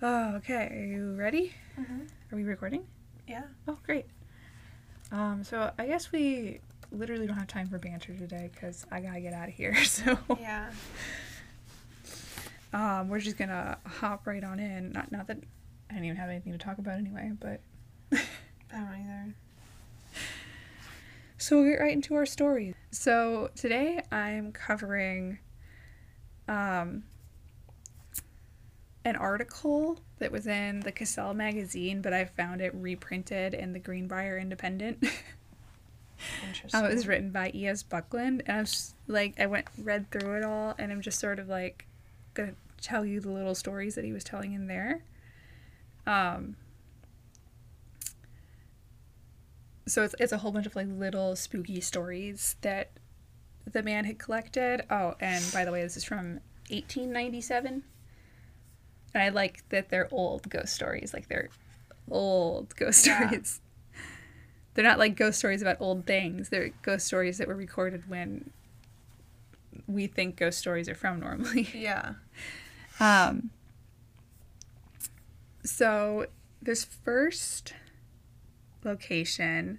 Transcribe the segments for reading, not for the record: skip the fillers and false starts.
Oh, okay. Are you ready? Mm-hmm. Are we recording? Yeah. Oh, great. So I guess we literally don't have time for banter today because I gotta get out of here. So Yeah. we're just gonna hop right on in. Not that I didn't even have anything to talk about anyway, but I don't either. so we'll get right into our stories. So today I'm covering an article that was in the Cassell magazine, but I found it reprinted in the Greenbrier Independent. Interesting. It was written by E.S. Buckland, and I was just, like, read through it all, and I'm just sort of like gonna tell you the little stories that he was telling in there. So it's a whole bunch of like little spooky stories that the man had collected. Oh, and by the way, this is from 1897. And I like that they're old ghost stories. Like, they're old ghost Yeah. stories. They're not like ghost stories about old things. They're ghost stories that were recorded when we think ghost stories are from normally. Yeah. So this first location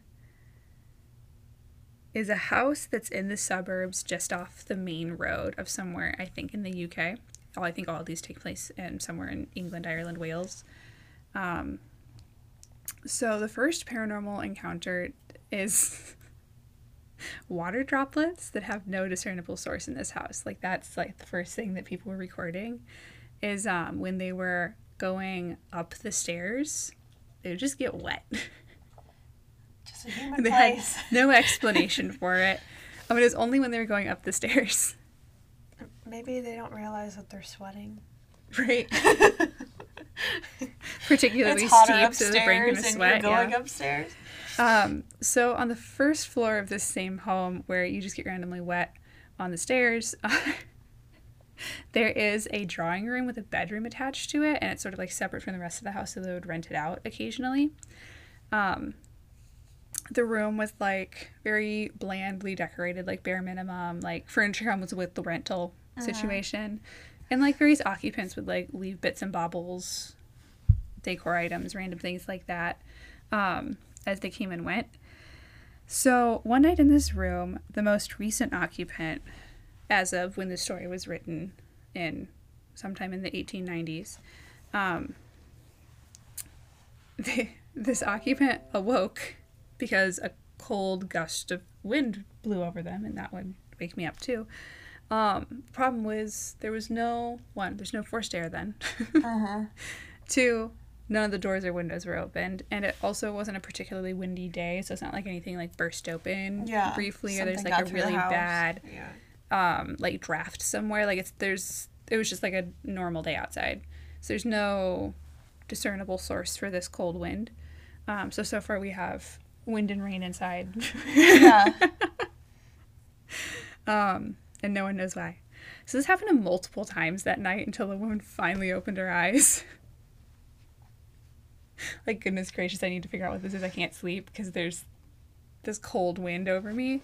is a house that's in the suburbs just off the main road of somewhere, I think, in the UK. I think all of these take place in somewhere in England, Ireland, Wales. So the first paranormal encounter is water droplets that have no discernible source in this house. Like, that's like the first thing that people were recording is when they were going up the stairs, they would just get wet. Just a human They place. had no explanation for it. It was only when they were going up the stairs. Maybe they don't realize that they're sweating. Right. Particularly It's hotter steep, so they're breaking upstairs a and sweat. you're going Yeah. upstairs. So on the first floor of this same home, where you just get randomly wet on the stairs, there is a drawing room with a bedroom attached to it, and it's sort of like separate from the rest of the house, so they would rent it out occasionally. The room was like very blandly decorated, like bare minimum, like furniture comes with the rental situation, and like various occupants would like leave bits and baubles, decor items, random things like that, as they came and went. So one night in this room, the most recent occupant, as of when the story was written in sometime in the 1890s, this occupant awoke because a cold gust of wind blew over them, and that would wake me up too. Problem was there's no forced air then. Two, none of the doors or windows were opened, and it also wasn't a particularly windy day, so it's not like anything like burst open briefly, or there's Something like got a through the really house. bad Yeah. like draft somewhere. Like, it was just like a normal day outside, so there's no discernible source for this cold wind. So far we have wind and rain inside. Yeah. And no one knows why. So this happened multiple times that night until the woman finally opened her eyes. Like, goodness gracious, I need to figure out what this is. I can't sleep because there's this cold wind over me.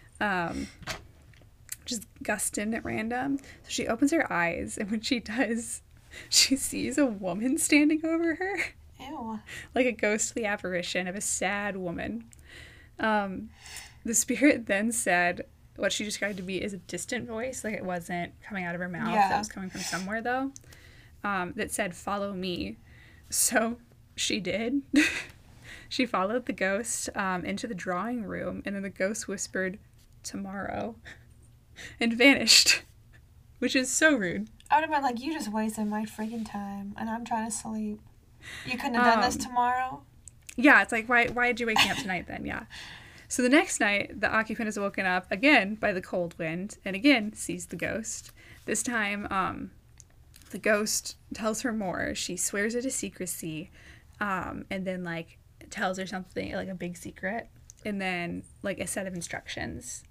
Just gusting at random. So she opens her eyes, and when she does, she sees a woman standing over her. Ew. Like a ghostly apparition of a sad woman. The spirit then said what she described to be as a distant voice, like it wasn't coming out of her mouth. Yeah. It was coming from somewhere, though, that said, "Follow me." So she did. She followed the ghost into the drawing room, and then the ghost whispered, "Tomorrow," and vanished, which is so rude. I would have been like, you just wasted my freaking time, and I'm trying to sleep. You couldn't have done this tomorrow? Yeah, it's like, why did you wake me up tonight then? Yeah. So the next night, the occupant is woken up again by the cold wind, and again sees the ghost. This time, the ghost tells her more. She swears it a secrecy, and then, like, tells her something, like a big secret, and then, like, a set of instructions.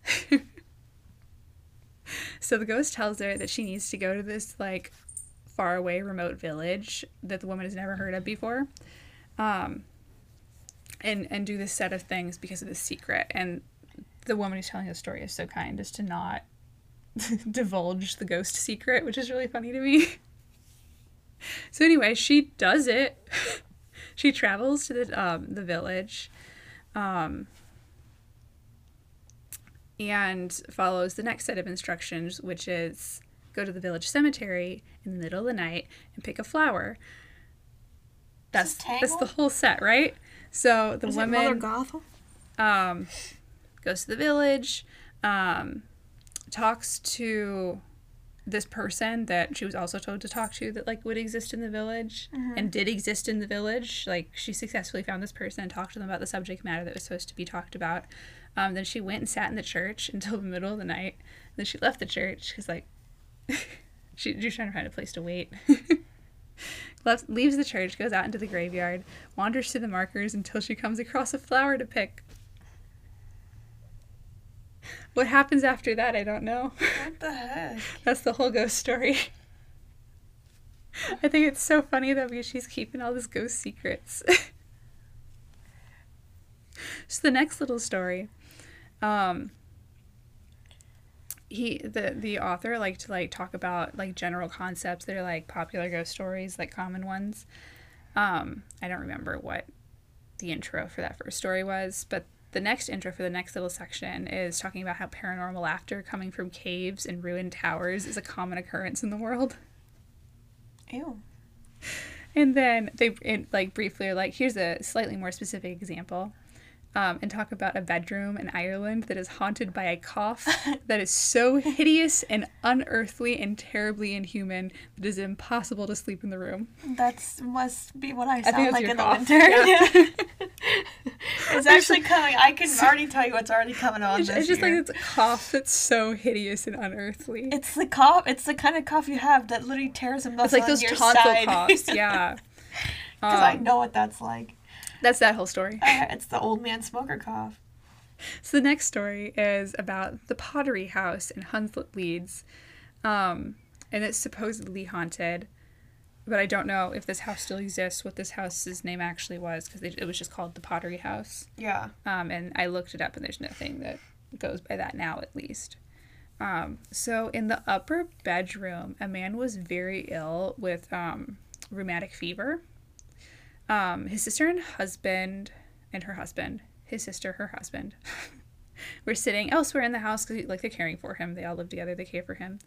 So the ghost tells her that she needs to go to this, like, faraway remote village that the woman has never heard of before, and do this set of things because of this secret. And the woman who's telling the story is so kind as to not divulge the ghost secret, which is really funny to me. So anyway, she does it. She travels to the village, and follows the next set of instructions, which is go to the village cemetery in the middle of the night and pick a flower. That's the whole set, right? So the woman Mother Gothel? Goes to the village, talks to this person that she was also told to talk to that like would exist in the village and did exist in the village. Like she successfully found this person and talked to them about the subject matter that was supposed to be talked about. Then she went and sat in the church until the middle of the night. Then she left the church because like she was trying to find a place to wait. Leaves the church, goes out into the graveyard, wanders to the markers until she comes across a flower to pick. What happens after that, I don't know. What the heck? That's the whole ghost story. I think it's so funny though because she's keeping all these ghost secrets. So the next little story, the author liked to like talk about like general concepts that are like popular ghost stories, like common ones. I don't remember what the intro for that first story was, but the next intro for the next little section is talking about how paranormal laughter coming from caves and ruined towers is a common occurrence in the world. Ew. And then they briefly are like, here's a slightly more specific example. And talk about a bedroom in Ireland that is haunted by a cough that is so hideous and unearthly and terribly inhuman that it is impossible to sleep in the room. That must be what I sound like in cough. the winter. Yeah. It's actually coming. I can already tell you what's already coming on It's just year. like it's a cough that's so hideous and unearthly. It's the cough. It's the kind of cough you have that literally tears a muscle It's like those your tonsil side. coughs, yeah. Because I know what that's like. That's that whole story. It's the old man smoker cough. So the next story is about the Pottery House in Hunslet, Leeds. And it's supposedly haunted. But I don't know if this house still exists, what this house's name actually was, because it was just called the Pottery House. Yeah. And I looked it up, and there's nothing that goes by that now, at least. So in the upper bedroom, a man was very ill with rheumatic fever. His sister and husband, his sister, her husband, were sitting elsewhere in the house because like they're caring for him. They all live together. They care for him.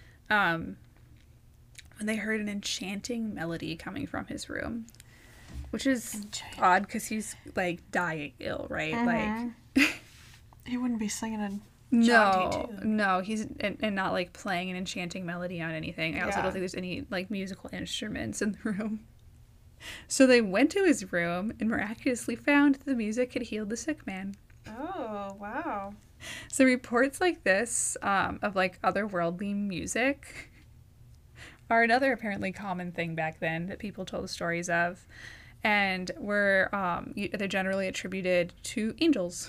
And they heard an enchanting melody coming from his room, which is odd because he's like dying ill, right? Like he wouldn't be singing a no, he's and not like playing an enchanting melody on anything. I also don't think there's any like musical instruments in the room. So they went to his room and miraculously found that the music had healed the sick man. Oh, wow. So reports like this of like otherworldly music are another apparently common thing back then that people told stories of, and were they're generally attributed to angels.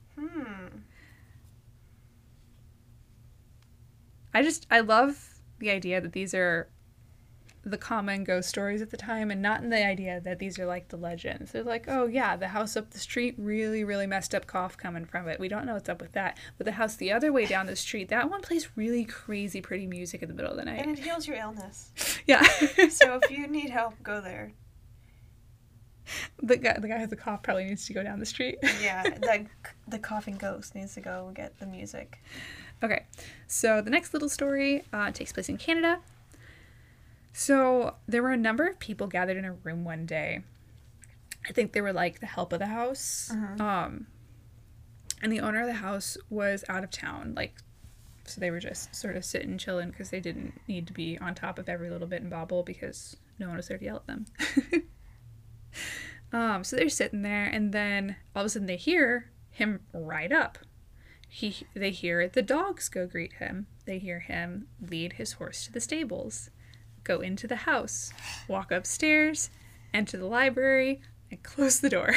I love the idea that these are the common ghost stories at the time, and not in the idea that these are like the legends. They're like, oh yeah, the house up the street, really, really messed up cough coming from it. We don't know what's up with that. But the house the other way down the street, that one plays really crazy, pretty music in the middle of the night. And it heals your illness. Yeah. So if you need help, go there. The guy with the cough probably needs to go down the street. Yeah, the coughing ghost needs to go get the music. Okay, so the next little story takes place in Canada. So there were a number of people gathered in a room one day. I think they were like the help of the house. And the owner of the house was out of town. Like, so they were just sort of sitting, chilling, because they didn't need to be on top of every little bit and bobble because no one was there to yell at them. So they're sitting there, and then all of a sudden they hear him ride up. They hear the dogs go greet him. They hear him lead his horse to the stables, go into the house, walk upstairs, enter the library, and close the door.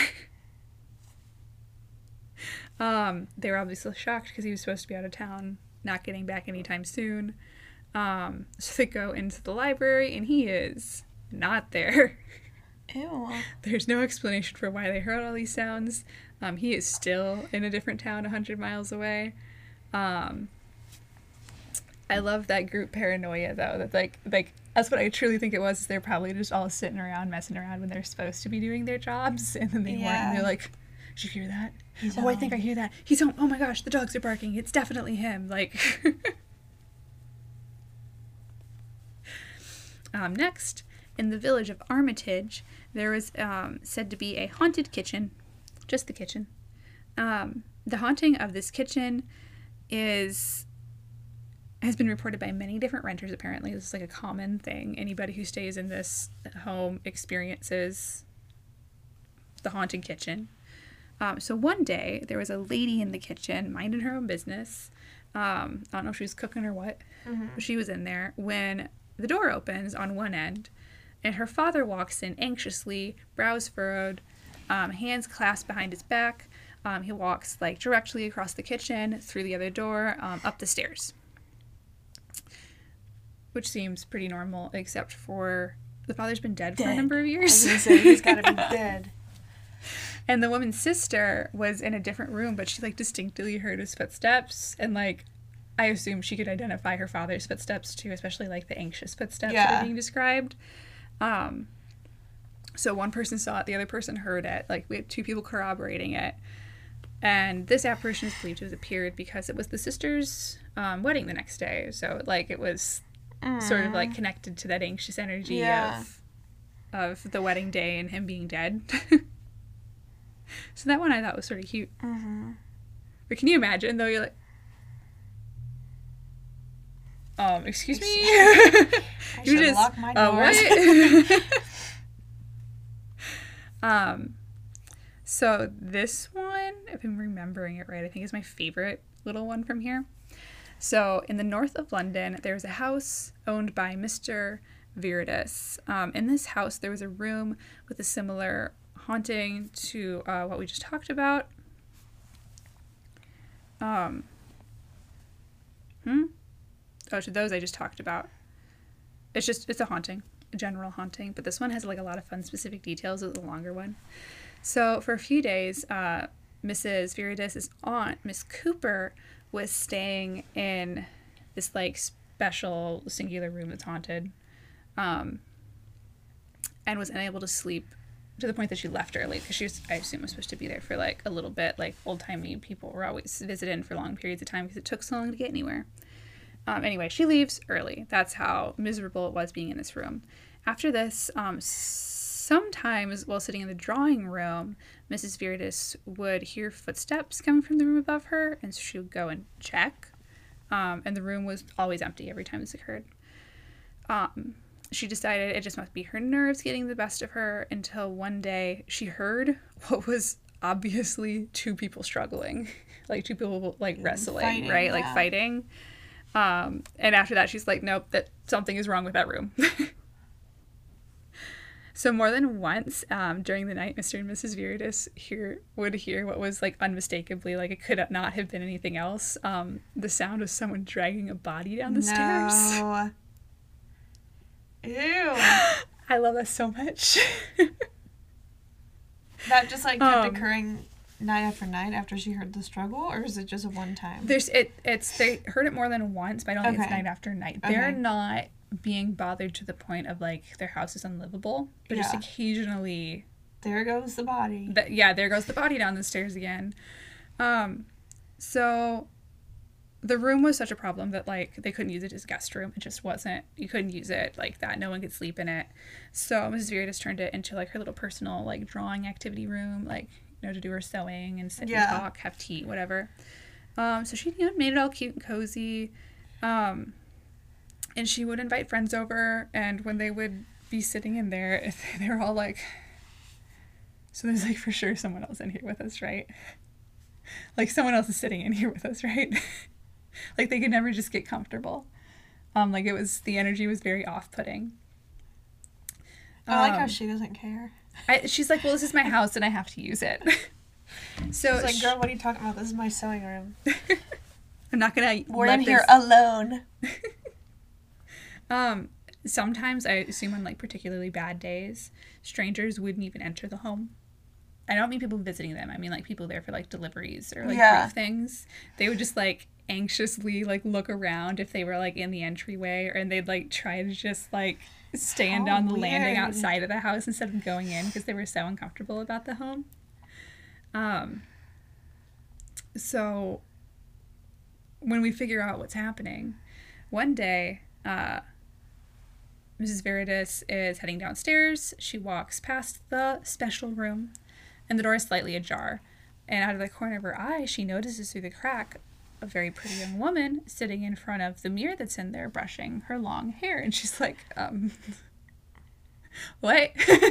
They were obviously shocked because he was supposed to be out of town, not getting back anytime soon. So they go into the library, and he is not there. Ew. There's no explanation for why they heard all these sounds. He is still in a different town 100 miles away. I love that group paranoia, though. That's like That's what I truly think it was. They're probably just all sitting around, messing around when they're supposed to be doing their jobs, and then they weren't, and they're like, did you hear that? He's home. I think I hear that. He's home. Oh my gosh, the dogs are barking. It's definitely him. Like, next, in the village of Armitage, there was said to be a haunted kitchen, just the kitchen. The haunting of this kitchen has been reported by many different renters, apparently. This is like a common thing. Anybody who stays in this home experiences the haunted kitchen. So one day, there was a lady in the kitchen minding her own business. I don't know if she was cooking or what, but she was in there when the door opens on one end, and her father walks in anxiously, brows furrowed, hands clasped behind his back. He walks like directly across the kitchen, through the other door, up the stairs. Which seems pretty normal, except for the father's been dead for a number of years. I was gonna say, he's gotta be dead. And the woman's sister was in a different room, but she like distinctly heard his footsteps, and like I assume she could identify her father's footsteps too, especially like the anxious footsteps that are being described. So one person saw it, the other person heard it. Like we had two people corroborating it. And this apparition is believed to have appeared because it was the sister's wedding the next day. So like it was sort of like connected to that anxious energy of the wedding day and him being dead. So that one I thought was sort of cute. But can you imagine though, you're like, excuse me? I should lock my doors. What? So this one, if I'm remembering it right, I think is my favorite little one from here. So in the north of London, there's a house owned by Mr. Viridis. In this house, there was a room with a similar haunting to what we just talked about. Oh, to those I just talked about. It's a haunting, a general haunting, but this one has like a lot of fun specific details. It's a longer one. So for a few days, Mrs. Viridis' aunt, Miss Cooper, was staying in this like special singular room that's haunted, and was unable to sleep to the point that she left early because she was, I assume, was supposed to be there for like a little bit. Like old-timey people were always visiting for long periods of time because it took so long to get anywhere. Anyway, she leaves early. That's how miserable it was being in this room. After this, sometimes while sitting in the drawing room, Mrs. Viridis would hear footsteps coming from the room above her, and so she would go and check. And the room was always empty every time this occurred. She decided it just must be her nerves getting the best of her until one day she heard what was obviously two people struggling. Like two people like wrestling, fighting, right? Yeah. Like fighting. And after that, she's like, nope, that something is wrong with that room. So more than once during the night, Mr. and Mrs. Viridis would hear what was like unmistakably, like it could not have been anything else, the sound of someone dragging a body down the stairs. Ew. I love that so much. That just like kept occurring night after night after she heard the struggle, or is it just a one time? They heard it more than once, but I don't think it's night after night. They're not being bothered to the point of like their house is unlivable, but just occasionally there goes the body. There goes the body down the stairs again. So the room was such a problem that like they couldn't use it as a guest room. It just wasn't, you couldn't use it like that. No one could sleep in it. So Mrs. Viridis turned it into like her little personal like drawing activity room, like, you know, to do her sewing and sit and talk, have tea, whatever. So she, you know, made it all cute and cozy. And she would invite friends over, and when they would be sitting in there, they were all like, so there's like for sure someone else in here with us, right? Like someone else is sitting in here with us, right? Like they could never just get comfortable. Like the energy was very off-putting. I like how she doesn't care. She's like, well, this is my house and I have to use it. So she's like, girl, what are you talking about? This is my sewing room. I'm not gonna. We're in here alone. Sometimes I assume on like particularly bad days, strangers wouldn't even enter the home. I don't mean people visiting them. I mean like people there for like deliveries or like brief things. They would just like anxiously like look around if they were like in the entryway, and they'd like try to just like stand How on the landing weird. outside of the house instead of going in because they were so uncomfortable about the home. So when we figure out what's happening, one day, Mrs. Veritas is heading downstairs. She walks past the special room, and the door is slightly ajar. And out of the corner of her eye, she notices through the crack a very pretty young woman sitting in front of the mirror that's in there brushing her long hair. And she's like, what?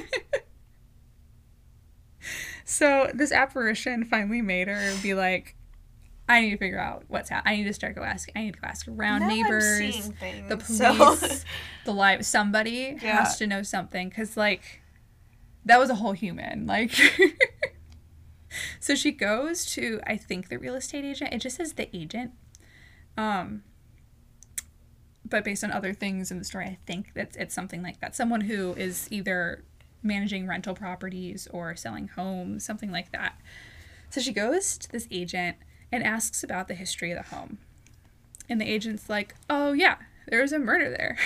So this apparition finally made her be like, I need to figure out what's happening. I need to start I need to go ask around Now I'm neighbors, seeing things, the police, so- the live. Somebody Yeah. has to know something, because like that was a whole human. Like, so she goes to, I think, the real estate agent. It just says the agent, but based on other things in the story, I think that it's something like that. Someone who is either managing rental properties or selling homes, something like that. So she goes to this agent and asks about the history of the home. And the agent's like, oh yeah, there was a murder there.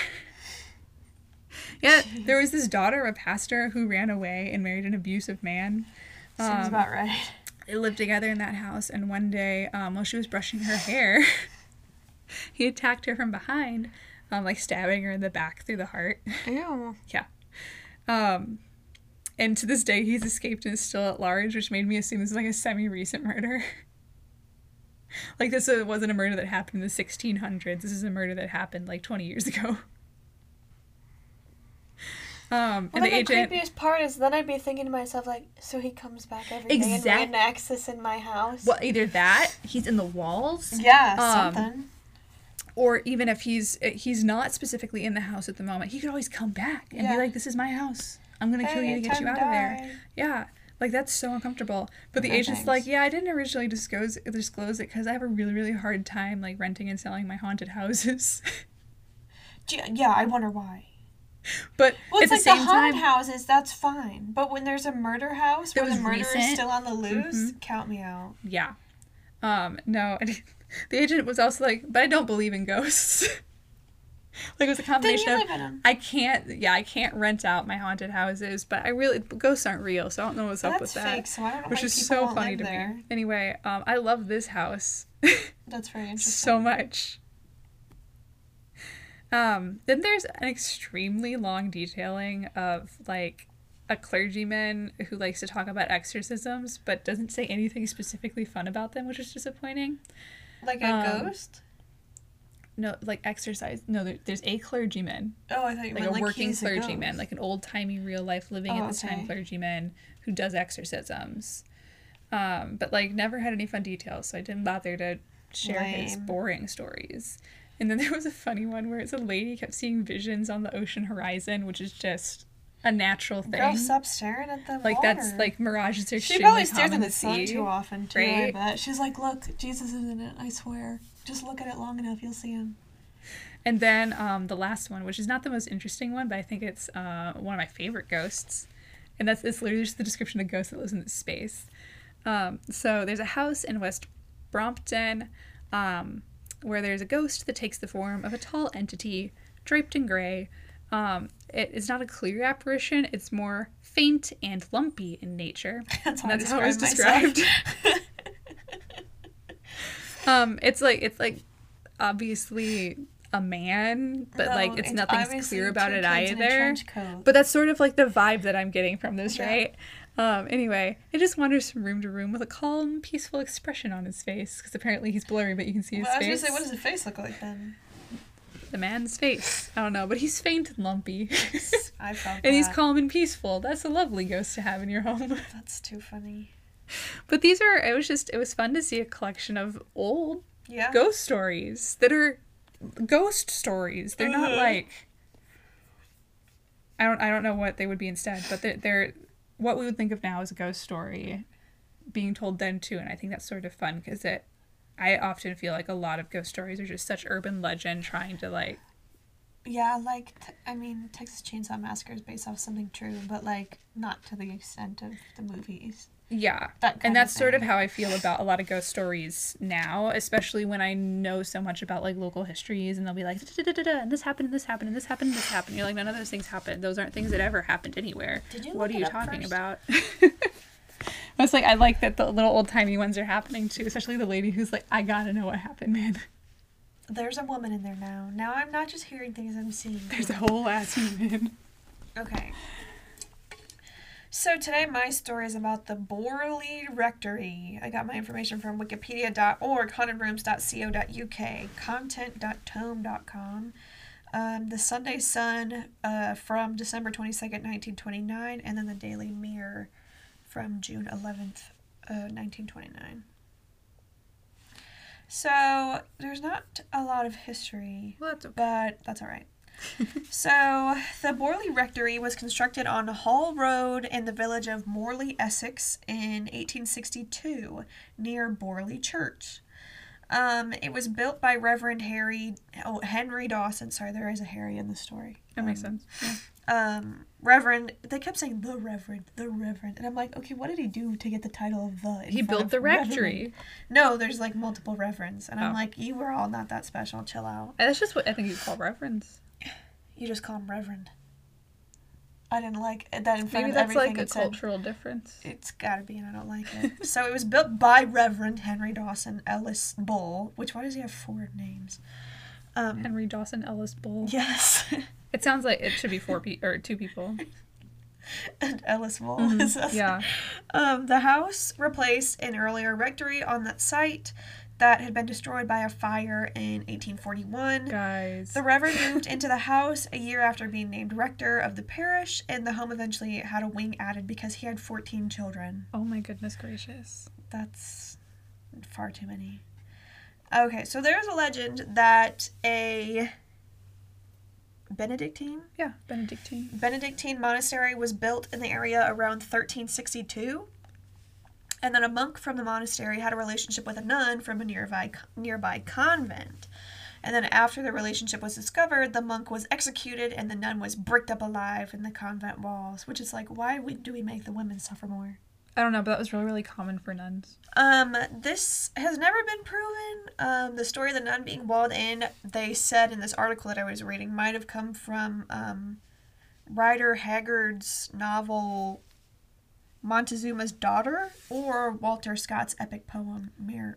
Yeah, there was this daughter of a pastor who ran away and married an abusive man. Seems about right. They lived together in that house, and one day, while she was brushing her hair, he attacked her from behind, like stabbing her in the back through the heart. Ew. Yeah. And to this day, he's escaped and is still at large, which made me assume this is like a semi-recent murder. Like, this wasn't a murder that happened in the 1600s. This is a murder that happened like 20 years ago. And Well, the the agent... creepiest part is then I'd be thinking to myself, like, so he comes back every day and reenacts this in my house? Well, either that, he's in the walls. Yeah, something. Or even if he's not specifically in the house at the moment, he could always come back and be like, this is my house. I'm going to kill you to get you out of there. Yeah. Like, that's so uncomfortable. But the agent's like, yeah, I didn't originally disclose it because I have a really, really hard time, like, renting and selling my haunted houses. Yeah, I wonder why. But well, at it's the like same the haunted time, houses, that's fine. But when there's a murder house where was the murderer recent. is still on the loose, count me out. yeah. No, the agent was also like, but I don't believe in ghosts. Like, it was a combination Then you of, live in 'em. I can't rent out my haunted houses, but ghosts aren't real, so I don't know what's up with That's that. fake, so I don't know Which why is people so won't funny live to there. me. Anyway, I love this house That's very interesting. so much. Then there's an extremely long detailing of, like, a clergyman who likes to talk about exorcisms, but doesn't say anything specifically fun about them, which is disappointing. Like a ghost? No, like exercise. No, there's a clergyman. Oh, I thought you Like meant a working he's a clergyman, ghost. like an old-timey, real-life, living at this time okay. clergyman who does exorcisms. But, like, never had any fun details, so I didn't bother to share his Lame. boring stories. And then there was a funny one where it's a lady kept seeing visions on the ocean horizon, which is just a natural thing. Girl, stop staring at the Like, water. that's, like, mirages are She extremely probably stares common at the to sun see. too often, too, right? I bet. She's like, look, Jesus is in it, I swear. Just look at it long enough, you'll see him. And then the last one, which is not the most interesting one, but I think it's one of my favorite ghosts. And it's literally just the description of a ghost that lives in this space. So there's a house in West Brompton where there's a ghost that takes the form of a tall entity draped in gray. It is not a clear apparition. It's more faint and lumpy in nature. That's how, That's how it was myself. described. It's like obviously a man, but No, like it's nothing obviously clear about two it kids in a either. trench coat. But that's sort of like the vibe that I'm getting from this, Yeah. right? Anyway, it just wanders from room to room with a calm, peaceful expression on his face, because apparently he's blurry, but you can see his Well, I was face. gonna say, what does his face look like then? The man's face. I don't know, but he's faint and lumpy. I felt And he's that. calm and peaceful. That's a lovely ghost to have in your home. That's too funny. But it was fun to see a collection of old Yeah. ghost stories that are ghost stories. They're not like, I don't know what they would be instead, but they're what we would think of now as a ghost story being told then too. And I think that's sort of fun because I often feel like a lot of ghost stories are just such urban legend trying to like Yeah, like, Texas Chainsaw Massacre is based off something true, but, like, not to the extent of the movies. Yeah. That kind And that's of sort of thing. how I feel about a lot of ghost stories now, especially when I know so much about like local histories and they'll be like, da-da-da-da-da, and this happened, and this happened, and this happened, and this happened. You're like, none of those things happened. Those aren't things that ever happened anywhere. Did you What look are it you up talking first? about? I was like, I like that the little old timey ones are happening too, especially the lady who's like, I gotta know what happened, man. There's a woman in there now. Now I'm not just hearing things, I'm seeing. There's a whole ass human. Okay. So today my story is about the Borley Rectory. I got my information from wikipedia.org, hauntedrooms.co.uk, content.tome.com, the Sunday Sun from December 22nd, 1929, and then the Daily Mirror from June 11th, 1929. So there's not a lot of history, Well, that's okay. but that's all right. So, the Borley Rectory was constructed on Hall Road in the village of Morley, Essex in 1862, near Borley Church. It was built by Reverend Henry Dawson. Sorry, there is a Harry in the story. That makes sense. Yeah. Reverend, they kept saying the Reverend. And I'm like, okay, what did he do to get the title of the? He built the rectory. No, there's like multiple reverends. And I'm Oh. like, you were all not that special. Chill out. That's just what I think you call reverence. You just call him Reverend. I didn't like that in front Maybe of that's everything like a it said. cultural difference. It's gotta be, and I don't like it. So it was built by Reverend Henry Dawson Ellis Bull, which, why does he have 4 names? Henry Dawson Ellis Bull. Yes. It sounds like it should be 2 people. And Ellis Bull. Mm-hmm. Yeah. The house replaced an earlier rectory on that site that had been destroyed by a fire in 1841. Guys. The Reverend moved into the house a year after being named rector of the parish, and the home eventually had a wing added because he had 14 children. Oh my goodness gracious. That's far too many. Okay, so there's a legend that a Benedictine monastery was built in the area around 1362. And then a monk from the monastery had a relationship with a nun from a nearby convent. And then after the relationship was discovered, the monk was executed and the nun was bricked up alive in the convent walls. Which is like, why do we make the women suffer more? I don't know, but that was really, really common for nuns. This has never been proven. The story of the nun being walled in, they said in this article that I was reading, might have come from Rider Haggard's novel Montezuma's Daughter, or Walter Scott's epic poem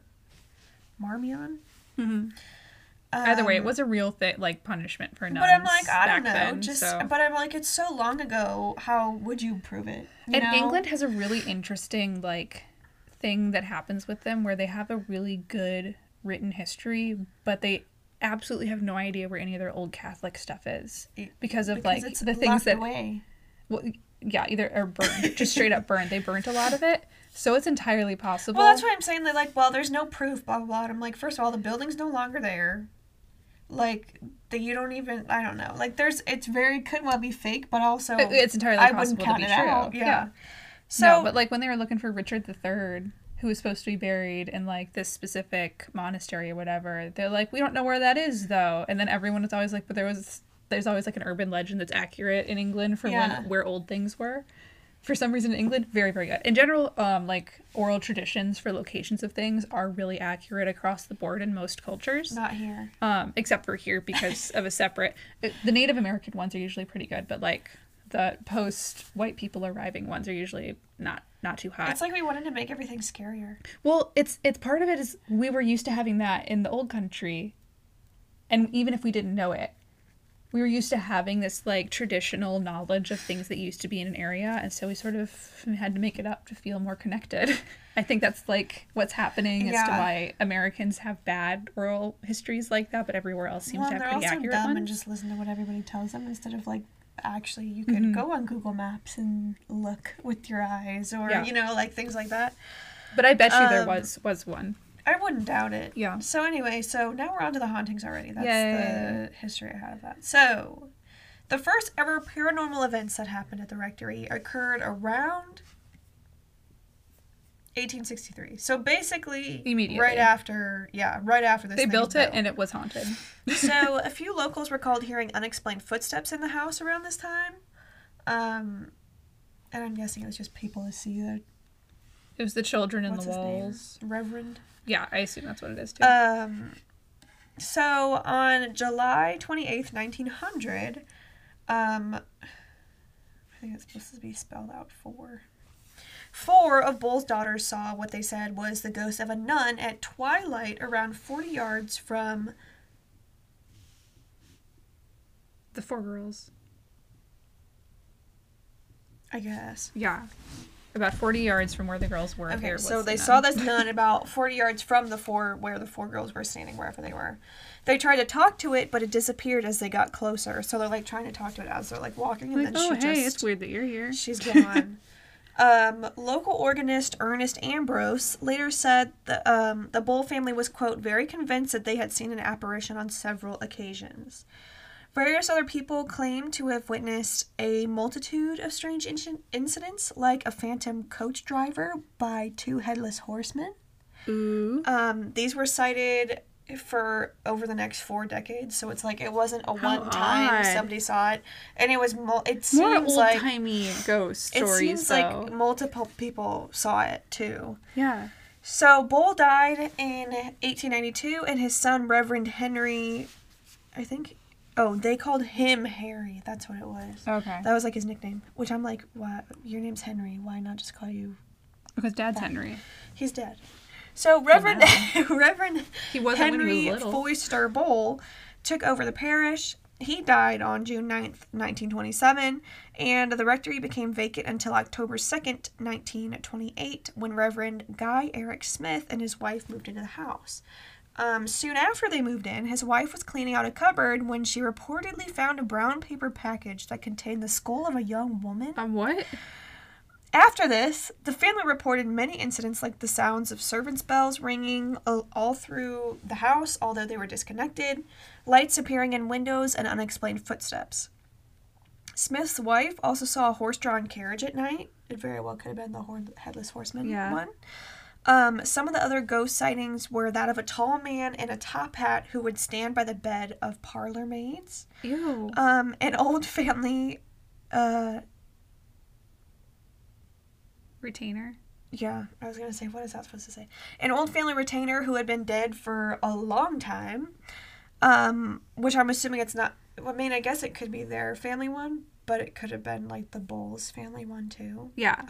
Marmion. Mm-hmm. Either way, it was a real thing, like punishment for nuns. But I'm like, I don't know. Then, But I'm like, it's so long ago. How would you prove it? You know? England has a really interesting like thing that happens with them, where they have a really good written history, but they absolutely have no idea where any of their old Catholic stuff is because like it's the things that. away. Well, yeah, either or burnt, just straight up burnt. They burnt a lot of it, so it's entirely possible. Well, that's what I'm saying. They're like, well, there's no proof, blah blah blah. And I'm like, first of all, the building's no longer there. Like, you don't even, I don't know. Like, it's could well be fake, but also it's entirely I possible wouldn't count to be it true. out. Yeah. So, no, but like when they were looking for Richard III, who was supposed to be buried in like this specific monastery or whatever, they're like, we don't know where that is though. And then everyone was always like, but there's always like an urban legend that's accurate in England for where old things were. For some reason in England, very, very good. In general, like oral traditions for locations of things are really accurate across the board in most cultures. Not here. Except for here because of a separate. The Native American ones are usually pretty good, but like the post-white people arriving ones are usually not too hot. It's like we wanted to make everything scarier. Well, it's part of it is we were used to having that in the old country, and even if we didn't know it, we were used to having this like traditional knowledge of things that used to be in an area, and so we sort of had to make it up to feel more connected. I think that's like what's happening as to why Americans have bad oral histories like that, but everywhere else seems to have pretty accurate they're also dumb ones. and just listen to what everybody tells them instead of like actually you could go on Google Maps and look with your eyes or like things like that. But I bet you there was one. I wouldn't doubt it. Yeah. So anyway, now we're on to the hauntings already. That's Yay. the history I had of that. So, the first ever paranormal events that happened at the rectory occurred around 1863. So basically, Immediately. right after this. They built it and it was haunted. So a few locals recalled hearing unexplained footsteps in the house around this time. And I'm guessing it was just people to see that. It was the children in What's the his name? walls. Reverend. Yeah, I assume that's what it is too. So on July 28th, 1900, I think it's supposed to be spelled out 4. 4 of Bull's daughters saw what they said was the ghost of a nun at twilight around 40 yards from... The 4 girls. I guess. Yeah. About 40 yards from where the girls were. Okay, there was so the they nun. saw this nun about 40 yards from where the 4 girls were standing, wherever they were. They tried to talk to it, but it disappeared as they got closer. So they're like trying to talk to it as they're like walking, and Like, then it's weird that you're here. she's gone. Local organist Ernest Ambrose later said the Bull family was, quote, very convinced that they had seen an apparition on several occasions. Various other people claimed to have witnessed a multitude of strange incidents, like a phantom coach driver by 2 headless horsemen. Ooh. These were cited for over the next 4 decades, so it's like it wasn't a How one-time odd. somebody saw it, and it was it More seems like old-timey ghost it stories, seems though. like multiple people saw it too. Yeah. So Bull died in 1892, and his son Reverend Henry, I think. Oh, they called him Harry. That's what it was. Okay. That was like his nickname. Which I'm like, why? Your name's Henry. Why not just call you? Because Dad's Henry. He's dead. So Reverend Reverend He wasn't when Henry he was little. Foister Bull took over the parish. He died on June 9th, 1927, and the rectory became vacant until October 2nd, 1928, when Reverend Guy Eric Smith and his wife moved into the house. Soon after they moved in, his wife was cleaning out a cupboard when she reportedly found a brown paper package that contained the skull of a young woman. What? After this, the family reported many incidents like the sounds of servants' bells ringing all through the house, although they were disconnected, lights appearing in windows, and unexplained footsteps. Smith's wife also saw a horse-drawn carriage at night. It very well could have been the Headless Horseman one. Some of the other ghost sightings were that of a tall man in a top hat who would stand by the bed of parlor maids. Ew. An old family... Retainer. Yeah, I was going to say, what is that supposed to say? An old family retainer who had been dead for a long time, which I'm assuming it's not... I mean, I guess it could be their family one, but it could have been, like, the Bull's family one, too. Yeah.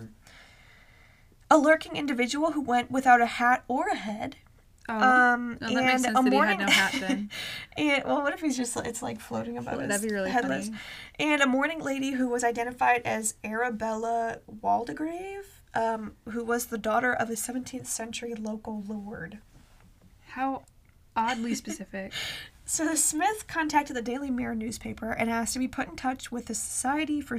A lurking individual who went without a hat or a head. Oh, that makes sense that he had no hat then. And, well, what if he's just, it's like floating above his That'd be really headless. funny. And a mourning lady who was identified as Arabella Waldegrave, who was the daughter of a 17th century local lord. How oddly specific. So the Smith contacted the Daily Mirror newspaper and asked to be put in touch with the Society for...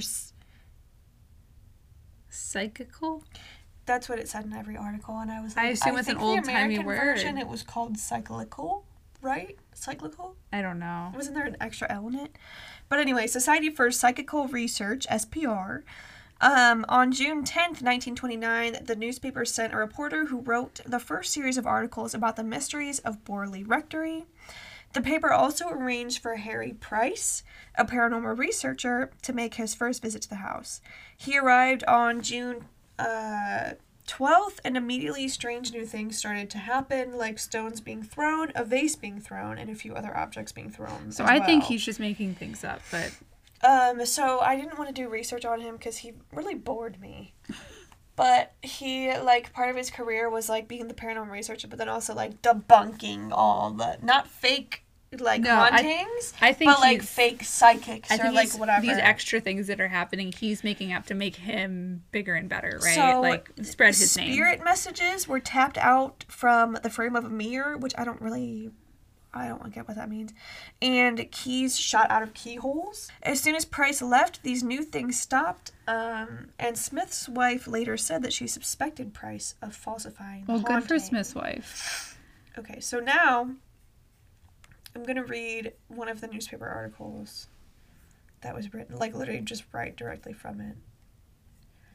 Psychical? That's what it said in every article, and I was like... I assume it's an old-timey word. The American version, it was called cyclical, right? Cyclical? I don't know. Wasn't there an extra L in it? But anyway, Society for Psychical Research, SPR. On June 10th, 1929, the newspaper sent a reporter who wrote the first series of articles about the mysteries of Borley Rectory. The paper also arranged for Harry Price, a paranormal researcher, to make his first visit to the house. He arrived on June 12th, and immediately strange new things started to happen, like stones being thrown, a vase being thrown, and a few other objects being thrown. So I think he's just making things up, but... So I didn't want to do research on him because he really bored me. But he, like, part of his career was, like, being the paranormal researcher, but then also, like, debunking all the, not fake, like, hauntings, I think but, like, fake psychics or, like, whatever. These extra things that are happening, he's making up to make him bigger and better, right? So, like, spread his name. Spirit messages were tapped out from the frame of a mirror, which I don't get what that means. And keys shot out of keyholes. As soon as Price left, these new things stopped. And Smith's wife later said that she suspected Price of falsifying the haunting. Good for Smith's wife. Okay, so now I'm going to read one of the newspaper articles that was written, like literally just right directly from it.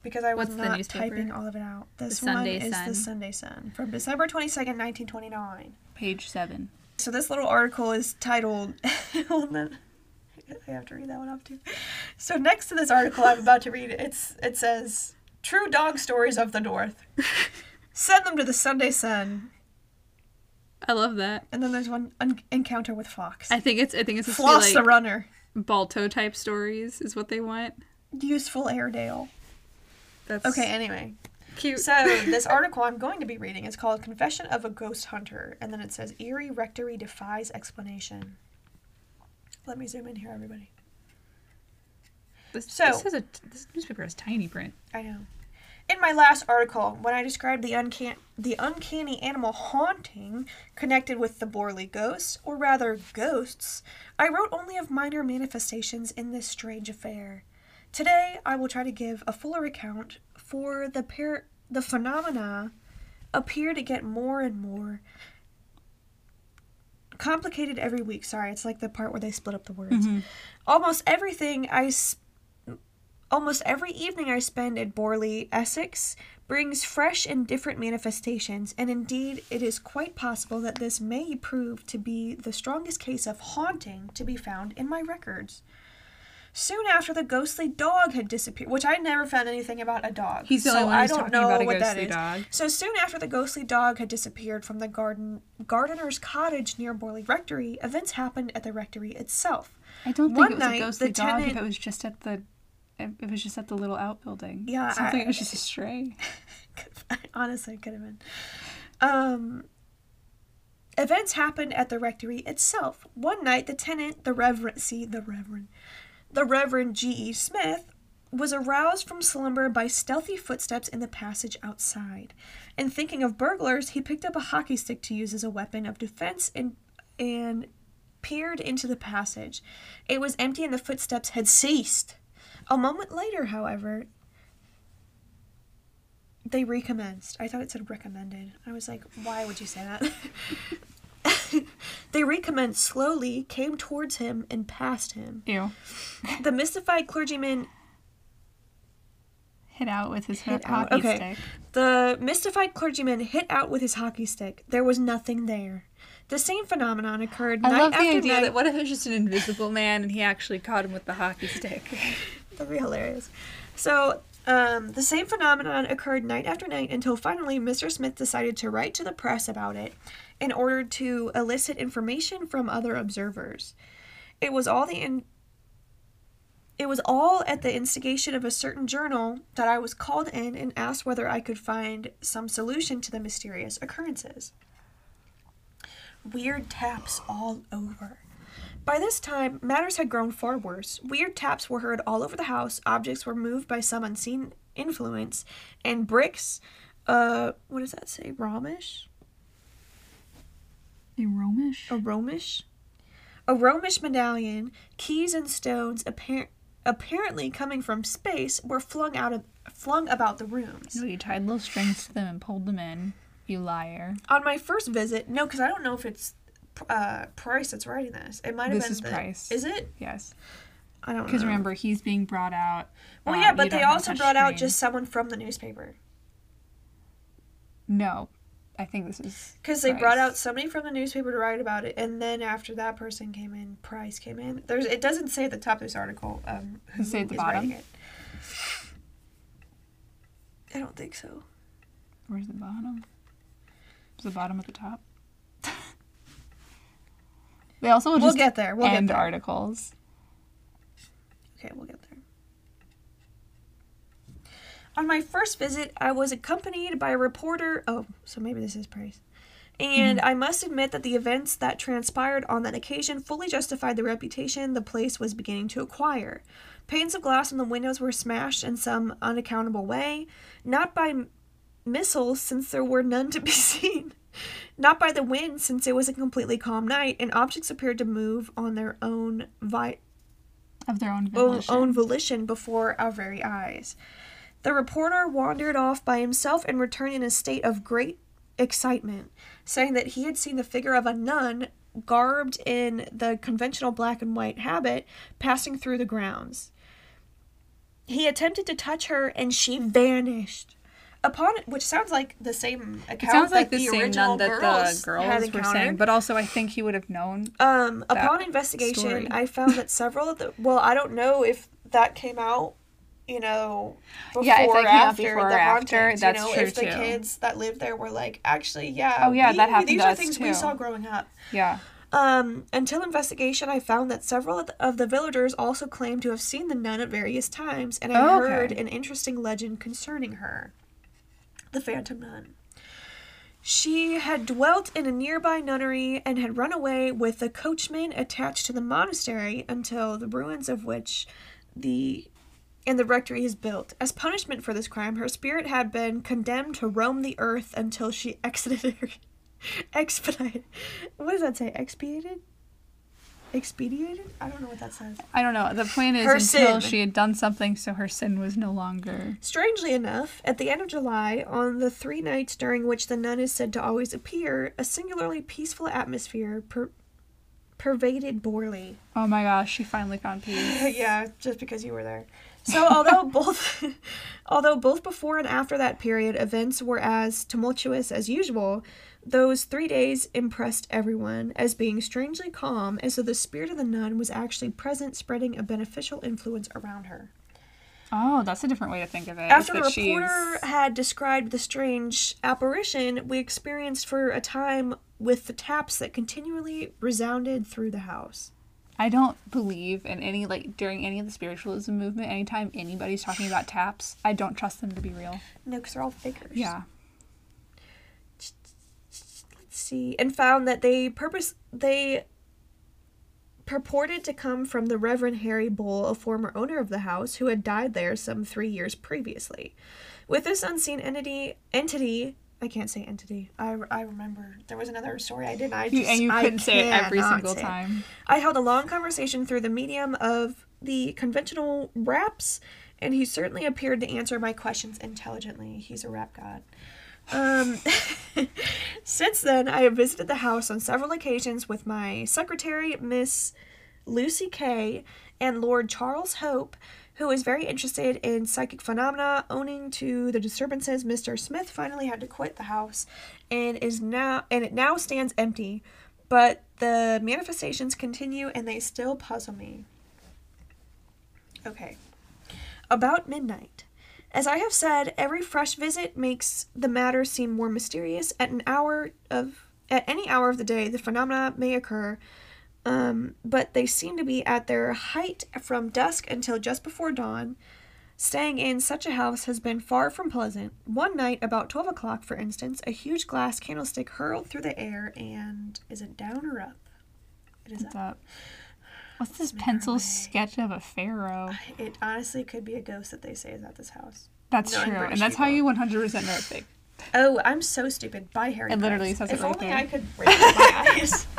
because I was What's the not newspaper? typing all of it out. This The one Sunday is Sun. the Sunday Sun from December 22nd, 1929. Page 7. So this little article is titled, well, then I have to read that one off too. So next to this article I'm about to read, it says, True Dog Stories of the North. Send them to the Sunday Sun. I love that. And then there's one encounter with Fox. I think it's supposed to Floss be the like Runner. Balto type stories is what they want. Useful Airedale. That's Okay, anyway. cute. So this article I'm going to be reading is called Confession of a Ghost Hunter. And then it says, Erie Rectory Defies Explanation. Let me zoom in here, everybody. This newspaper has tiny print. I know. In my last article, when I described the uncanny animal haunting connected with the Borley ghosts, or rather ghosts, I wrote only of minor manifestations in this strange affair. Today, I will try to give a fuller account, for the phenomena appear to get more and more complicated every week. Sorry, it's like the part where they split up the words. Mm-hmm. Almost every evening I spend at Borley, Essex, brings fresh and different manifestations, and indeed it is quite possible that this may prove to be the strongest case of haunting to be found in my records. Soon after the ghostly dog had disappeared, which I never found anything about a dog. He's the only one who's talking about a ghostly dog. So soon after the ghostly dog had disappeared from the gardener's cottage near Borley Rectory, events happened at the rectory itself. I don't think One it was a night, ghostly the dog if tenant- it was just at the little outbuilding. Yeah, Sounds like it was just a stray. Honestly, it could have been. Events happened at the rectory itself. One night, the tenant, the Reverend G.E. Smith, was aroused from slumber by stealthy footsteps in the passage outside. And thinking of burglars, he picked up a hockey stick to use as a weapon of defense and peered into the passage. It was empty and the footsteps had ceased. A moment later, however, they recommenced. I thought it said recommended. I was like, why would you say that? They recommenced slowly, came towards him, and passed him. Ew. The mystified clergyman Hit out with his hit hockey out. Okay. stick. The mystified clergyman hit out with his hockey stick. There was nothing there. The same phenomenon occurred I night love the after idea night. that what if it was just an invisible man and he actually caught him with the hockey stick? That'd be hilarious. So, the same phenomenon occurred night after night until finally Mr. Smith decided to write to the press about it in order to elicit information from other observers. It was all at the instigation of a certain journal that I was called in and asked whether I could find some solution to the mysterious occurrences. Weird taps all over. By this time, matters had grown far worse. Weird taps were heard all over the house, objects were moved by some unseen influence, and bricks, what does that say, Romish? A Romish? A Romish medallion, keys and stones apparently coming from space were flung about the rooms. No, you tied little strings to them and pulled them in. You liar. On my first visit, no, because I don't know if it's Price that's writing this. It might have been This is Price. Is it? Yes. I don't know. Because remember, he's being brought out. Well, yeah, but you they don't have also touch brought out screen. just someone from the newspaper. No. I think this is Because they Price. brought out somebody from the newspaper to write about it, and then after that person came in, Price came in. It doesn't say at the top of this article who Does it say at the is bottom? writing it. I don't think so. Where's the bottom? Is the bottom at the top? They also will We'll just get there. We'll end get there. articles. Okay, we'll get there. On my first visit, I was accompanied by a reporter. Oh, so maybe this is Price. And I must admit that the events that transpired on that occasion fully justified the reputation the place was beginning to acquire. Panes of glass in the windows were smashed in some unaccountable way, not by missiles, since there were none to be seen, not by the wind, since it was a completely calm night, and objects appeared to move on their own Of their own volition. volition before our very eyes. The reporter wandered off by himself and returned in a state of great excitement, saying that he had seen the figure of a nun garbed in the conventional black and white habit passing through the grounds. He attempted to touch her, and she vanished. Which sounds like the same account. It sounds like that the same nun that the girls were saying, but also I think he would have known. Upon investigation, story. I found that several of the... Well, I don't know if that came out, you know, before or after the hauntings. That's true, if the kids that lived there were like, actually, that happened these to are us things too. we saw growing up. Yeah. Until investigation, I found that several of the villagers also claimed to have seen the nun at various times, and I heard an interesting legend concerning her. The Phantom Nun. She had dwelt in a nearby nunnery and had run away with a coachman attached to the monastery until the ruins of which the rectory is built. As punishment for this crime, her spirit had been condemned to roam the earth until she expedited. What does that say? Expedited? I don't know what that says. I don't know. The point is her until sin. She had done something so her sin was no longer. Strangely enough, at the end of July, on the 3 nights during which the nun is said to always appear, a singularly peaceful atmosphere pervaded Borley. Oh my gosh, she finally found peace. Yeah, just because you were there. So although both before and after that period events were as tumultuous as usual, those 3 days impressed everyone as being strangely calm, as though the spirit of the nun was actually present, spreading a beneficial influence around her. Oh, that's a different way to think of it. After the reporter had described the strange apparition, we experienced for a time with the taps that continually resounded through the house. I don't believe in any, during any of the spiritualism movement, anytime anybody's talking about taps, I don't trust them to be real. No, because they're all fakers. Yeah. See, and found that they purported to come from the Reverend Harry Bull, a former owner of the house, who had died there some 3 years previously. With this unseen entity, I can't say entity. I remember there was another story I did. And you couldn't say it every single time. I held a long conversation through the medium of the conventional raps, and he certainly appeared to answer my questions intelligently. He's a rap god. Since then, I have visited the house on several occasions with my secretary, Miss Lucy Kay, and Lord Charles Hope, who is very interested in psychic phenomena. Owing to the disturbances, Mr. Smith finally had to quit the house, and it now stands empty. But the manifestations continue, and they still puzzle me. Okay. About midnight. As I have said, every fresh visit makes the matter seem more mysterious. At any hour of the day, the phenomena may occur, but they seem to be at their height from dusk until just before dawn. Staying in such a house has been far from pleasant. One night, about 12 o'clock, for instance, a huge glass candlestick hurled through the air, and is it down or up? It is up. What's this pencil sketch of a pharaoh? It honestly could be a ghost that they say is at this house. That's true, and that's how you 100% know it's fake. Oh, I'm so stupid. Bye, Harry. It literally says it right there. If only there. I could break my eyes.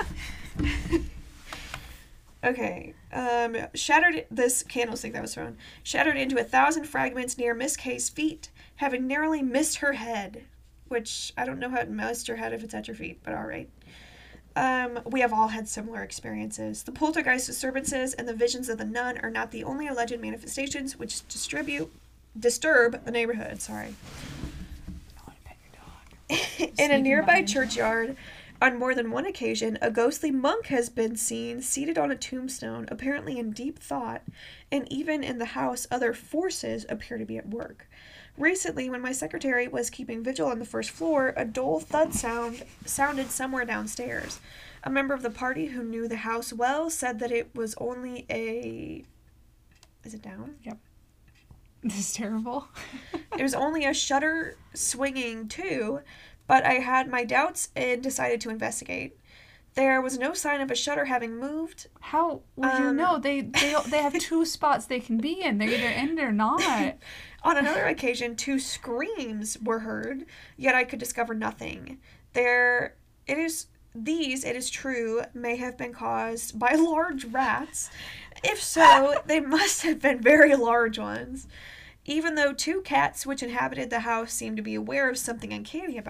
Okay. Shattered, this candlestick that was thrown, shattered into 1,000 fragments near Miss Kay's feet, having narrowly missed her head. Which, I don't know how it missed your head if it's at your feet, but alright. We have all had similar experiences. The poltergeist disturbances and the visions of the nun are not the only alleged manifestations which disturb the neighborhood. Sorry. I want to pet your dog. In a nearby churchyard, on more than one occasion, a ghostly monk has been seen seated on a tombstone, apparently in deep thought, and even in the house, other forces appear to be at work. Recently, when my secretary was keeping vigil on the first floor, a dull thud sounded somewhere downstairs. A member of the party who knew the house well said that it was only a... Is it down? Yep. This is terrible. It was only a shutter swinging too, but I had my doubts and decided to investigate. There was no sign of a shutter having moved. How would you know? They have 2 spots they can be in. They're either in or not. On another occasion, 2 screams were heard, yet I could discover nothing. It is true, may have been caused by large rats. If so, they must have been very large ones. Even though 2 cats which inhabited the house seemed to be aware of something uncanny about it.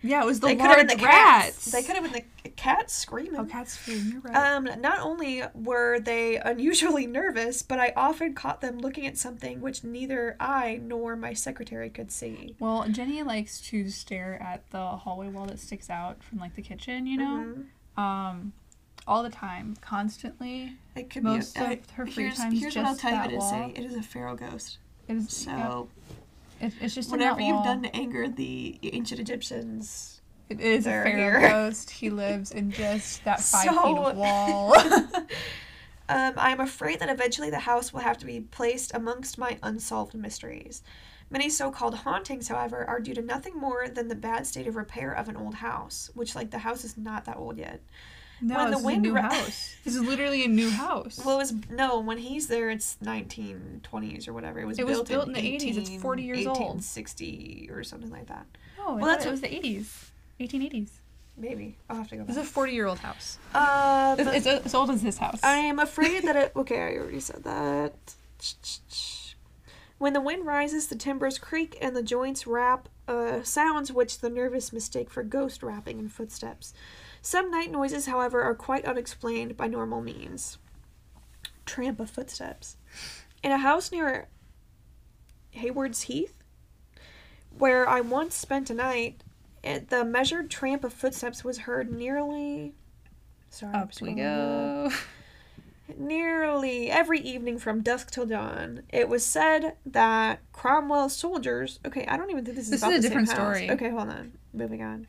Yeah, it was the They could have been large the rats. cats. They could have been the cats screaming. Oh, cats scream, you're right. Not only were they unusually nervous, but I often caught them looking at something which neither I nor my secretary could see. Well, Jenny likes to stare at the hallway wall that sticks out from, like, the kitchen, you know? All the time, constantly. It could Most be of her free time is Here's just what I'll tell you that what it is, wall. say. It is a pharaoh ghost. It is, So, it's just whatever in that you've wall. done to anger the ancient Egyptians, It is a they're pharaoh here. ghost. He lives in just that 5 So- feet of wall. I'm afraid that eventually the house will have to be placed amongst my unsolved mysteries. Many so-called hauntings, however, are due to nothing more than the bad state of repair of an old house, which, like, the house is not that old yet. No, When the this is a wind new ri- house. This is literally a new house. Well, when he's there, it's 1920s or whatever. It was built in the 80s. It's 40 years old. 1860 or something like that. No, Well, that's it was the 80s. 1880s. Maybe. I'll have to go This back. is a 40-year-old house. But It's as old as this house. I am afraid that it... Okay, I already said that. When the wind rises, the timbers creak and the joints rap, sounds which the nervous mistake for ghost rapping and footsteps. Some night noises, however, are quite unexplained by normal means. Tramp of footsteps. In a house near Hayward's Heath, where I once spent a night, the measured tramp of footsteps was heard nearly... Sorry, Up we go. Nearly every evening from dusk till dawn. It was said that Cromwell's soldiers... Okay, I don't even think this is about a the different same house. story. Okay, hold on. Moving on.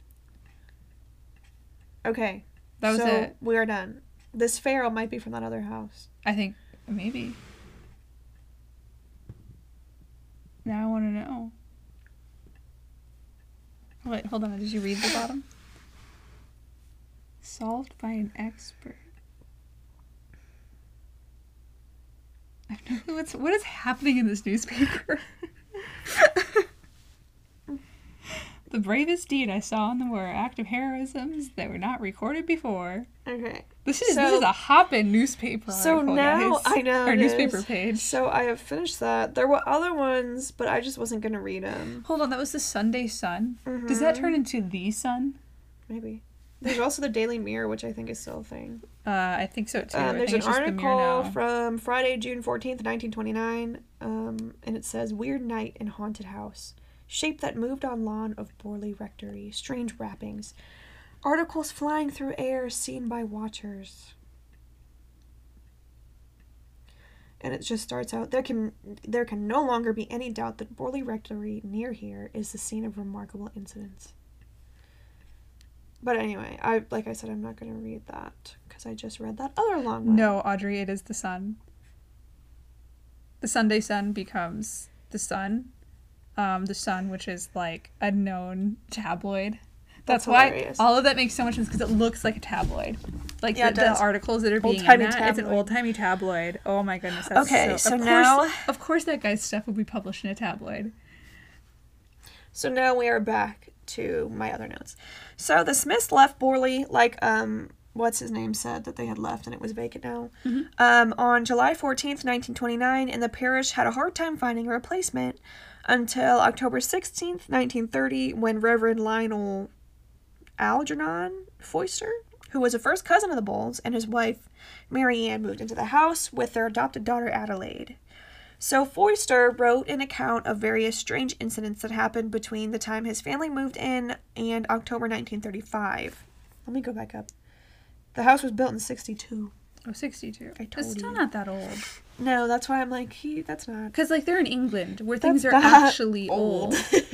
Okay. That was it. We are done. This pharaoh might be from that other house. I think maybe. Now I want to know. Wait, hold on. Did you read the bottom? Solved by an expert. I have no clue what is happening in this newspaper. The bravest deed I saw in them were act of heroisms that were not recorded before. Okay. This is a hoppin' newspaper So article, now guys. I know Or it newspaper is. page. So I have finished that. There were other ones, but I just wasn't going to read them. Hold on, that was the Sunday Sun. Does that turn into the Sun? Maybe. There's also the Daily Mirror, which I think is still a thing. I think so too. I There's think an it's just the Mirror article now. from Friday, June 14th, 1929, and it says, Weird Night in Haunted House. Shape that moved on lawn of Borley Rectory. Strange wrappings. Articles flying through air seen by watchers. And it just starts out, there can no longer be any doubt that Borley Rectory near here is the scene of remarkable incidents. But anyway, like I said, I'm not going to read that because I just read that other long one. No, Audrey, it is the Sun. The Sunday Sun becomes the Sun. The Sun, which is like a known tabloid. That's why hilarious. all of that makes so much sense because it looks like a tabloid. Like Yeah, it the does. articles that are being Old-timey in that, it's an tabloid. old-timey tabloid. Oh my goodness. That's Okay, so so of now- course, of course that guy's stuff will be published in a tabloid. So now we are back to my other notes. So the Smiths left Borley, like what's his name said that they had left and it was vacant now. On July 14th, 1929, and the parish had a hard time finding a replacement until October 16th, 1930, when Reverend Lionel Algernon Foister, who was a first cousin of the Bulls, and his wife Mary Ann moved into the house with their adopted daughter Adelaide. So Foister wrote an account of various strange incidents that happened between the time his family moved in and October 1935. Let me go back up. The house was built in 62. Oh, 62. I It's told still you. not that old. No, that's why I'm like, that's not Because, like, they're in England where things are That's not actually old.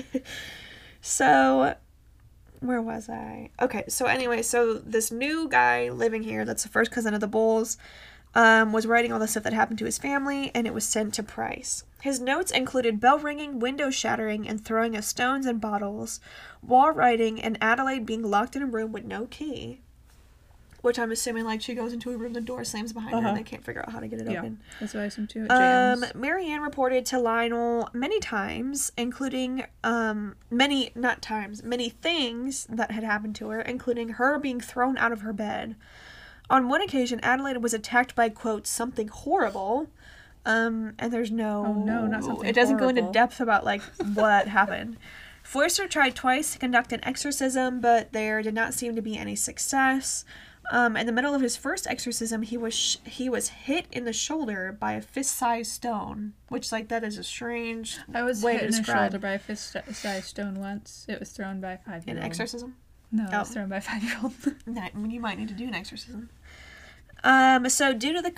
So, where was I? Okay, so anyway, so this new guy living here that's the first cousin of the Bulls was writing all the stuff that happened to his family, and it was sent to Price. His notes included bell ringing, window shattering, and throwing of stones and bottles, wall writing, and Adelaide being locked in a room with no key. Which I'm assuming, like, she goes into a room, the door slams behind her, and they can't figure out how to get it open. That's what I assume too. It jams. Mary Ann reported to Lionel many times, including many things that had happened to her, including her being thrown out of her bed. On one occasion, Adelaide was attacked by, quote, something horrible. And there's no... Oh, no, not something It doesn't go into horrible. depth about, like, what happened. Foister tried twice to conduct an exorcism, but there did not seem to be any success. In the middle of his first exorcism, he was hit in the shoulder by a fist-sized stone, which, like, that is a strange I was way hit to in the describe. shoulder by a fist-sized stone once. It was thrown by a 5-year-old. An exorcism? No, it was thrown by a 5-year-old. You might need to do an exorcism. So due to the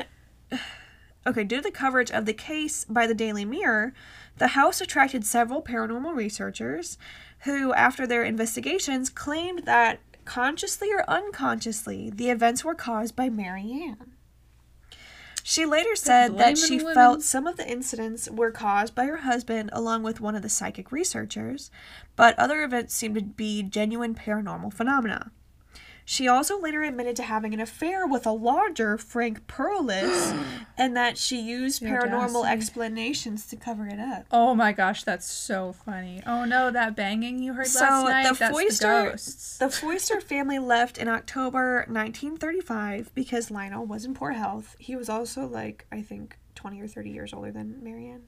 coverage of the case by the Daily Mirror, the house attracted several paranormal researchers who, after their investigations, claimed that consciously or unconsciously, the events were caused by Mary Ann. She later said that she felt some of the incidents were caused by her husband along with one of the psychic researchers, but other events seemed to be genuine paranormal phenomena. She also later admitted to having an affair with a lodger, Frank Perlis, and that she used paranormal explanations to cover it up. Oh my gosh, that's so funny. Oh no, that banging you heard last night, that's the ghosts. The Foister family left in October 1935 because Lionel was in poor health. He was also, like, I think 20 or 30 years older than Marianne.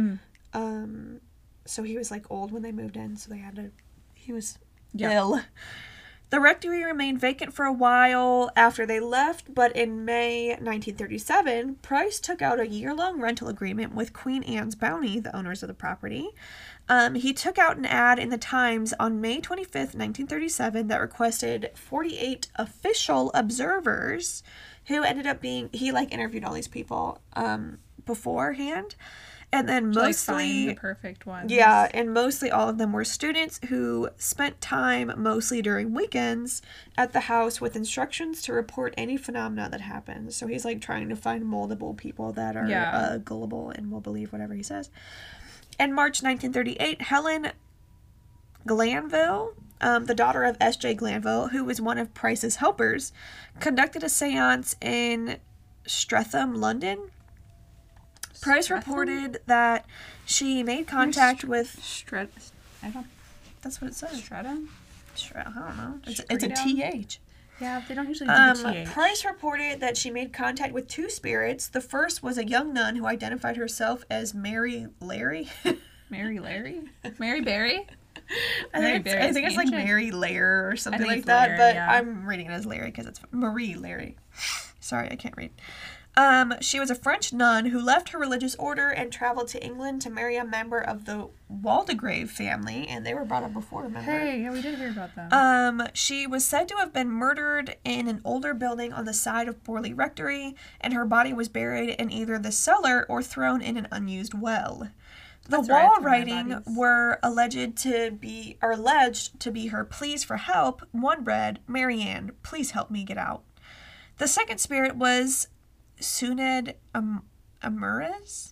So he was, like, old when they moved in, so he was ill. The rectory remained vacant for a while after they left, but in May 1937, Price took out a year-long rental agreement with Queen Anne's Bounty, the owners of the property. He took out an ad in the Times on May 25th, 1937 that requested 48 official observers who ended up being... He, like, interviewed all these people beforehand. And then mostly... the perfect ones. Yeah, and mostly all of them were students who spent time, mostly during weekends, at the house with instructions to report any phenomena that happens. So he's, like, trying to find moldable people that are gullible and will believe whatever he says. In March 1938, Helen Glanville, the daughter of S.J. Glanville, who was one of Price's helpers, conducted a seance in Streatham, London. Price reported that she made contact with... That's what it says. Streatham? I don't know. It's a TH. Yeah, they don't usually do the TH. Price reported that she made contact with two spirits. The first was a young nun who identified herself as Mary Larry. Mary Larry? Mary Berry? I think it's like Mary Lair or something like that, Larry, but I'm reading it as Larry because it's Marie Larry. Sorry, I can't read. She was a French nun who left her religious order and traveled to England to marry a member of the Waldegrave family, and they were brought up before, remember? Hey, yeah, we did hear about them. She was said to have been murdered in an older building on the side of Borley Rectory, and her body was buried in either the cellar or thrown in an unused well. The wall writing were alleged to be her pleas for help. One read, "Mary Ann, please help me get out." The second spirit was Suned Amirez.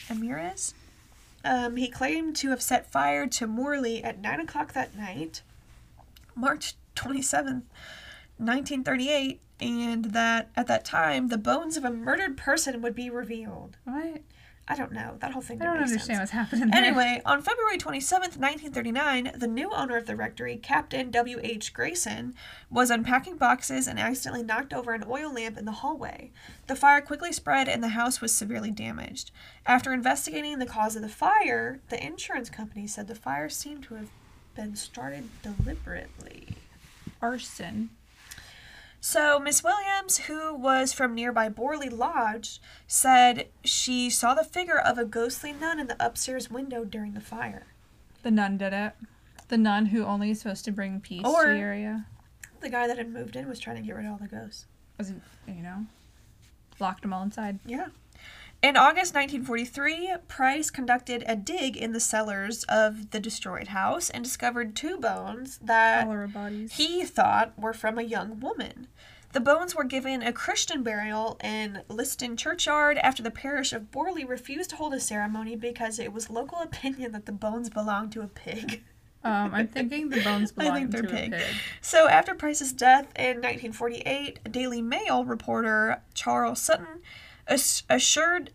He claimed to have set fire to Morley at 9 o'clock that night, March 27th, 1938, and that at that time the bones of a murdered person would be revealed. What? I don't know. That whole thing I didn't don't make understand sense. what's happening there. Anyway, on February 27th, 1939, the new owner of the rectory, Captain W.H. Grayson, was unpacking boxes and accidentally knocked over an oil lamp in the hallway. The fire quickly spread and the house was severely damaged. After investigating the cause of the fire, the insurance company said the fire seemed to have been started deliberately. Arson. So, Miss Williams, who was from nearby Borley Lodge, said she saw the figure of a ghostly nun in the upstairs window during the fire. The nun did it. The nun who only is supposed to bring peace to the area. The guy that had moved in was trying to get rid of all the ghosts. Was it, locked them all inside? Yeah. In August 1943, Price conducted a dig in the cellars of the destroyed house and discovered two bones that he thought were from a young woman. The bones were given a Christian burial in Liston Churchyard after the parish of Borley refused to hold a ceremony because it was local opinion that the bones belonged to a pig. I'm thinking the bones belong to a pig. So after Price's death in 1948, Daily Mail reporter Charles Sutton assured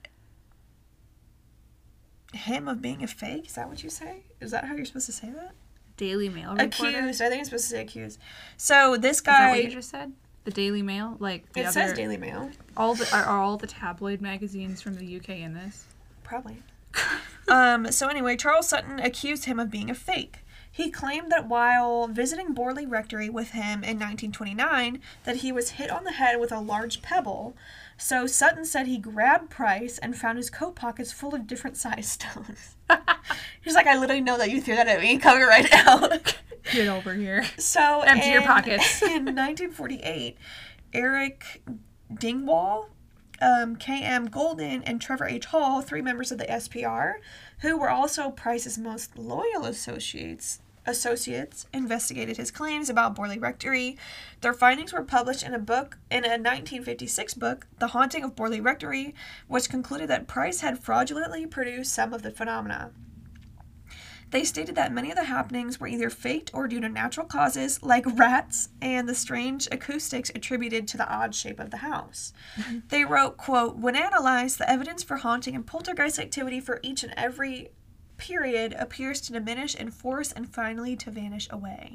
him of being a fake. Is that what you say? Is that how you're supposed to say that? Daily Mail reporter? Accused. I think it's supposed to say accused. So this guy... Is that what you just said? The Daily Mail? It says Daily Mail. Are all the tabloid magazines from the UK in this? Probably. So anyway, Charles Sutton accused him of being a fake. He claimed that while visiting Borley Rectory with him in 1929, that he was hit on the head with a large pebble. So Sutton said he grabbed Price and found his coat pockets full of different size stones. He's like, I literally know that you threw that at me. Come right now. Get over here. So Empty your pockets. In 1948, Eric Dingwall, K.M. Golden, and Trevor H. Hall, 3 members of the SPR, who were also Price's most loyal associates, investigated his claims about Borley Rectory. Their findings were published in a 1956 book, The Haunting of Borley Rectory, which concluded that Price had fraudulently produced some of the phenomena. They stated that many of the happenings were either faked or due to natural causes, like rats and the strange acoustics attributed to the odd shape of the house. Mm-hmm. They wrote, quote, when analyzed, the evidence for haunting and poltergeist activity for each and every period appears to diminish in force and finally to vanish away.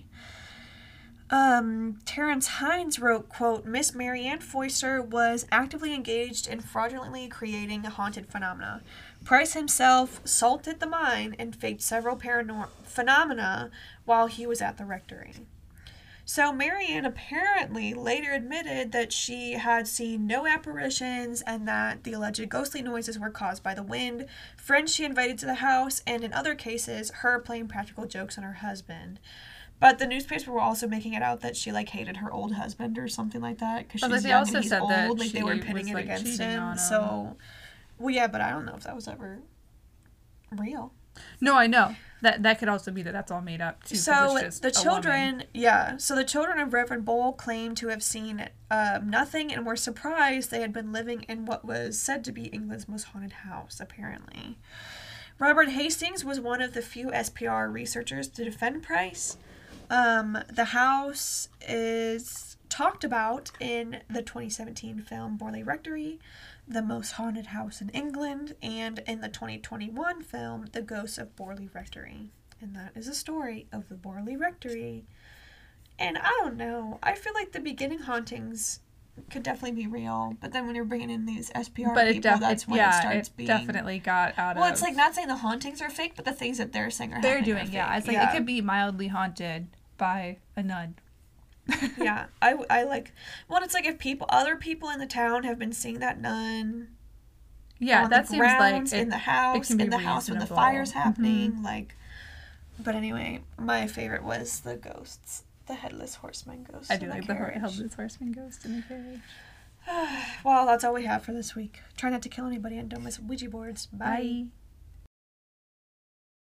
Terence Hines wrote, quote, Miss Marianne Foister was actively engaged in fraudulently creating a haunted phenomena. Price himself salted the mine and faked several paranormal phenomena while he was at the rectory. So Marianne apparently later admitted that she had seen no apparitions and that the alleged ghostly noises were caused by the wind, friends she invited to the house, and in other cases, her playing practical jokes on her husband. But the newspapers were also making it out that she hated her old husband or something like that because she's young and he's old. That they were pitting it against him. So, well, yeah, but I don't know if that was ever real. No, I know that could also be that's all made up too. So the children, so the children of Reverend Bowl claimed to have seen nothing and were surprised they had been living in what was said to be England's most haunted house. Apparently, Robert Hastings was one of the few SPR researchers to defend Price. The house is talked about in the 2017 film Borley Rectory, The Most Haunted House in England, and in the 2021 film The Ghosts of Borley Rectory. And that is a story of the Borley Rectory. And I don't know, I feel like the beginning hauntings could definitely be real, but then when you're bringing in these SPR people, that's when it starts being... definitely got out of... Well, it's like not saying the hauntings are fake, but the things that they're saying are happening they're doing, are fake. It's like it could be mildly haunted by a nun. Yeah, I like... Well, it's like if other people in the town have been seeing that nun... Yeah, on that the seems grounds, like... in the house, when the fire's happening, mm-hmm. But anyway, my favorite was the ghosts. The Headless Horseman ghost. I do like the Headless Horseman ghost in the carriage. Well, that's all we have for this week. Try not to kill anybody and don't miss Ouija boards. Bye. Bye.